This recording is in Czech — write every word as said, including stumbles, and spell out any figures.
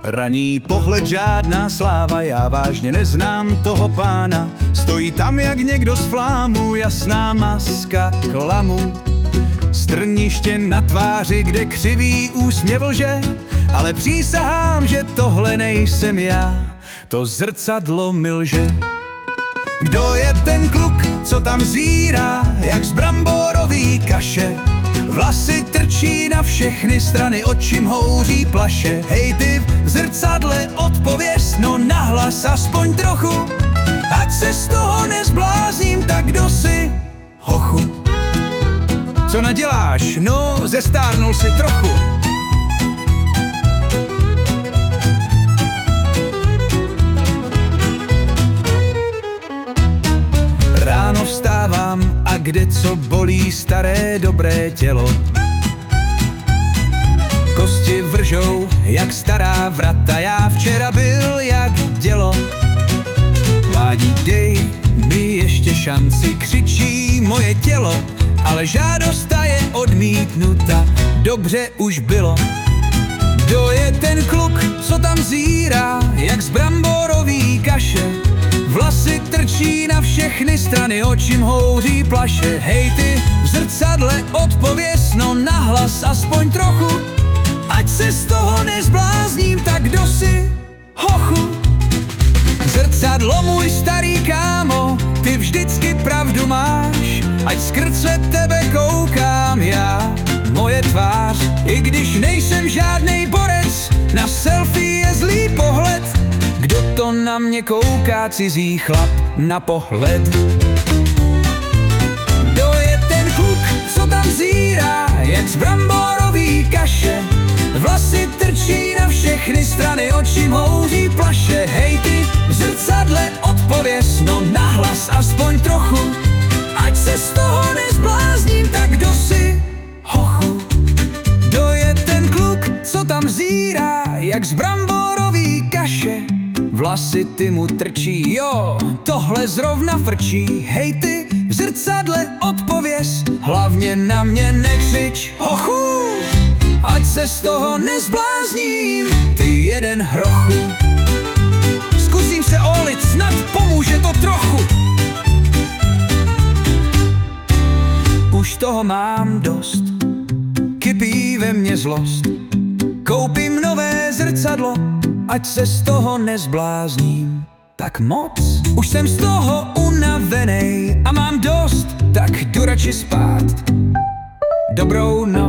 Raní pohled, žádná sláva, já vážně neznám toho pána. Stojí tam jak někdo z flámu, jasná maska klamu. Strniště na tváři, kde křivý úsměv lže, ale přísahám, že tohle nejsem já, to zrcadlo mi lže. Kdo je ten kluk, co tam zírá, jak z bramborový kaše? Vlasy trčí na všechny strany, očím houří plaše. Hej ty v zrcadle, odpověz, no nahlas aspoň trochu, ať se z toho nezblázním, tak kdo jsi, hochu? Co naděláš? No, zestárnul si trochu. Ráno vstávám a kde co bolí staré dobré tělo. Kosti vržou jak stará vrata, já včera byl jak dělo. Mládí, dej mi ještě šanci, křičí moje tělo, ale žádost ta je odmítnuta, dobře už bylo. Kdo je ten kluk, co tam zírá, jak z bramborový kaše? Vlasy trčí na všechny strany, očím houří plaše. Hej ty v zrcadle, odpověz, no nahlas aspoň trochu, ať se z toho nezblázním, tak kdo jsi, hochu? Zrcadlo, můj starý kámo, ty vždycky pravdu máš, ať skrze tebe koukám já, moje tvář. I když nejsem žádnej borec, na selfie je zlý pohled. Kdo to na mě kouká, cizí chlap na pohled? Kdo je ten kluk, co tam zírá, jak z bramborový kaše? Vlasy trčí na všechny strany, očím houří plaše. Hej ty v zrcadle, odpověz, no nahlas aspoň trochu, ať se z toho nezblázním, tak kdo jsi, hochu? Kdo je ten kluk, co tam zírá, jak z bramborový kaše? Vlasy ty mu trčí, jo, tohle zrovna frčí. Hej ty v zrcadle, odpověz, hlavně na mě nekřič, hochu, ať se z toho nezblázním, ty jeden hrochu. Zkusím se olit, snad pomůže to trochu. Už toho mám dost, kypí ve mně zlost. Koupím nové zrcadlo, ať se z toho nezblázním tak moc. Už jsem z toho unavenej a mám dost, tak jdu radši spát. Dobrou noc.